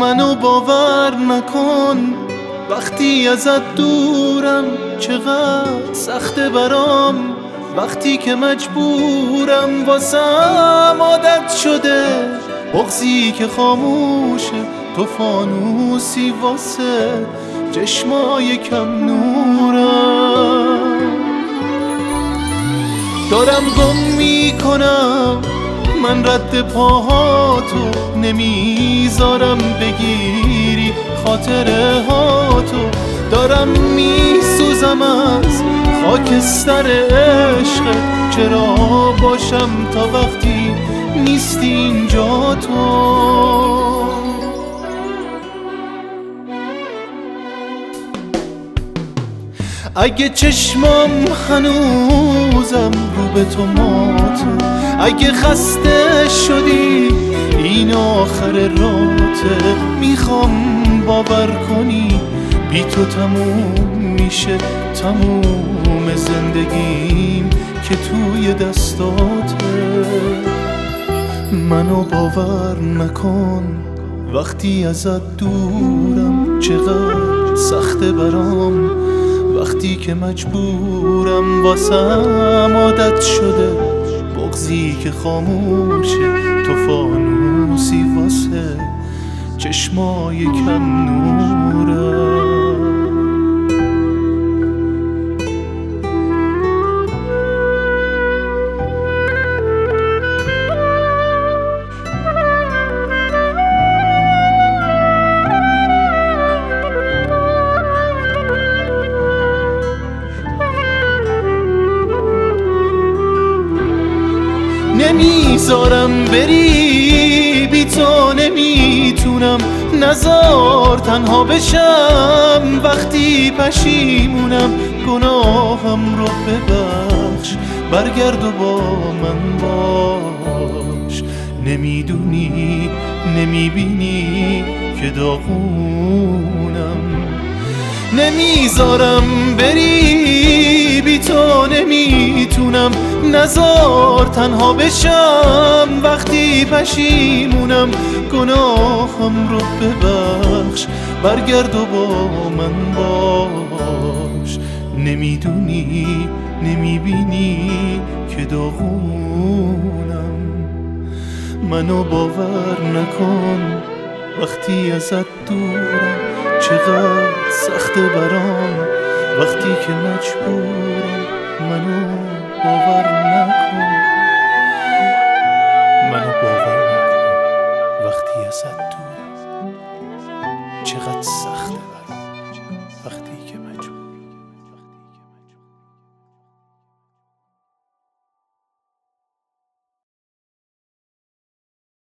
منو باور نکن وقتی ازت دورم، چقدر سخته برام وقتی که مجبورم. واسم عادت شده بغضی که خاموشه، تو فانوسی واسه چشمای کم نورم. دارم گم میکنم من رد پاهاتو، نمیذارم بگیری خاطره هاتو. دارم میسوزم از خاکستر عشق، چرا باشم تا وقتی نیستی اینجا تو. اگه چشمام هنوزم رو به تو ماته، اگه خسته شدی این آخر راته، میخوام باور کنی بی تو تموم میشه تموم زندگیم که توی دستاته. منو باور نکن وقتی ازت دورم، چقدر سخته برام وقتی که مجبورم. واسم عادت شده بغضی که خاموشه، تو فانوسی واسه چشمای کم نورم. نمیذارم بری بی تو، نمیتونم نذار تنها بشم وقتی پشیمونم. گناهم رو ببخش برگرد و با من باش، نمیدونی نمیبینی که داغونم. نمیذارم بری بی تو، نمیتونم نذار تنها بشم وقتی پشیمونم. گناهم رو ببخش برگرد و با من باش، نمیدونی نمیبینی که داغونم. منو باور نکن وقتی ازت دورم، چقدر سخته برام وقتی که مجبورم. منو باور نکن.